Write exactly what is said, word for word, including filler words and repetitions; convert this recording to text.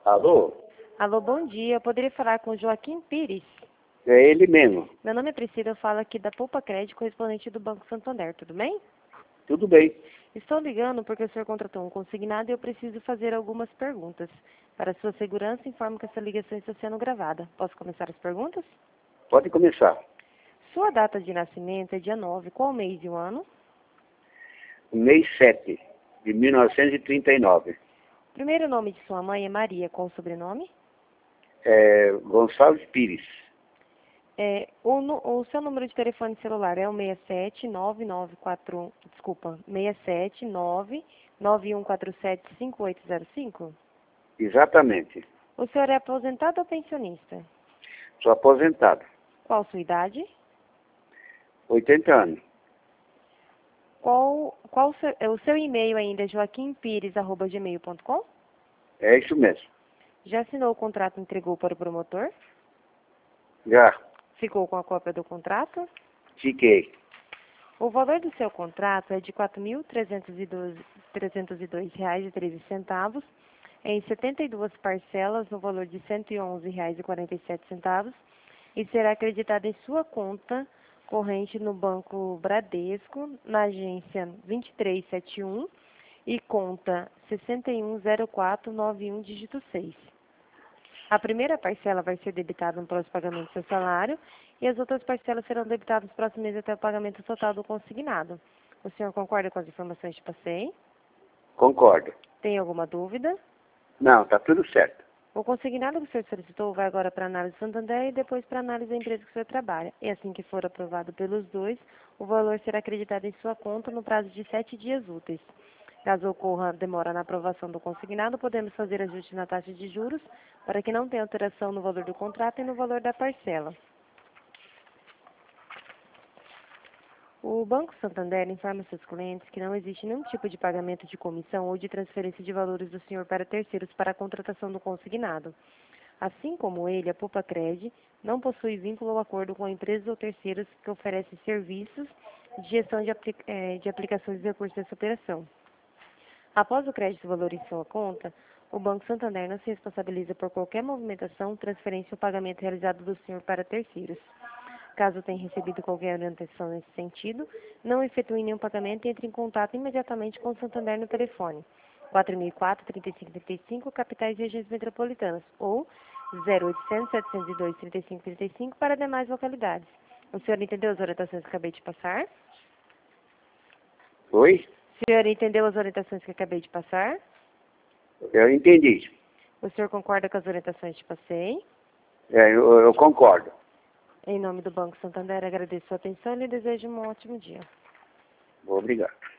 Alô? Alô, bom dia. Eu poderia falar com o Joaquim Pires? É ele mesmo. Meu nome é Priscila, eu falo aqui da Poupa Crédito, correspondente do Banco Santander, tudo bem? Tudo bem. Estou ligando porque o senhor contratou um consignado e eu preciso fazer algumas perguntas. Para sua segurança, informo que essa ligação está sendo gravada. Posso começar as perguntas? Pode começar. Sua data de nascimento é dia nove, qual mês e o ano? Mês sete de mil novecentos e trinta e nove. O primeiro nome de sua mãe é Maria, qual o sobrenome? É Gonçalves Pires. É, o, nu- o seu número de telefone celular é o seis sete nove nove quatro um, desculpa, seis sete nove nove um quatro sete cinco oito zero cinco? Exatamente. O senhor é aposentado ou pensionista? Sou aposentado. Qual sua idade? oitenta anos. Qual, qual o seu, é, o seu e-mail ainda é joaquimpires arroba gmail ponto com? É isso mesmo. Já assinou o contrato e entregou para o promotor? Já. Ficou com a cópia do contrato? Fiquei. O valor do seu contrato é de quatro mil trezentos e dois reais e treze centavos, em setenta e duas parcelas no valor de cento e onze reais e quarenta e sete centavos e será acreditado em sua conta corrente no Banco Bradesco, na agência vinte e três setenta e um e conta sessenta e um zero quatro nove um dígito seis. A primeira parcela vai ser debitada no próximo pagamento do seu salário e as outras parcelas serão debitadas no próximo mês até o pagamento total do consignado. O senhor concorda com as informações que passei? Concordo. Tem alguma dúvida? Não, tá tudo certo. O consignado que o senhor solicitou vai agora para a análise Santander e depois para a análise da empresa que o senhor trabalha. E assim que for aprovado pelos dois, o valor será acreditado em sua conta no prazo de sete dias úteis. Caso ocorra demora na aprovação do consignado, podemos fazer ajuste na taxa de juros para que não tenha alteração no valor do contrato e no valor da parcela. O Banco Santander informa seus clientes que não existe nenhum tipo de pagamento de comissão ou de transferência de valores do senhor para terceiros para a contratação do consignado. Assim como ele, a Poupa Cred não possui vínculo ou acordo com empresas ou terceiros que oferecem serviços de gestão de, apli eh, de aplicações de recursos dessa operação. Após o crédito valor em sua conta, o Banco Santander não se responsabiliza por qualquer movimentação, transferência ou pagamento realizado do senhor para terceiros. Caso tenha recebido qualquer orientação nesse sentido, não efetue nenhum pagamento e entre em contato imediatamente com o Santander no telefone quatro mil e quatro, trinta e cinco trinta e cinco, capitais e regiões metropolitanas, ou zero oitocentos, setecentos e dois, trinta e cinco trinta e cinco para demais localidades. O senhor entendeu as orientações que acabei de passar? Oi? O senhor entendeu as orientações que acabei de passar? Eu entendi. O senhor concorda com as orientações que passei? É, eu, eu concordo. Em nome do Banco Santander, agradeço a sua atenção e lhe desejo um ótimo dia. Obrigado.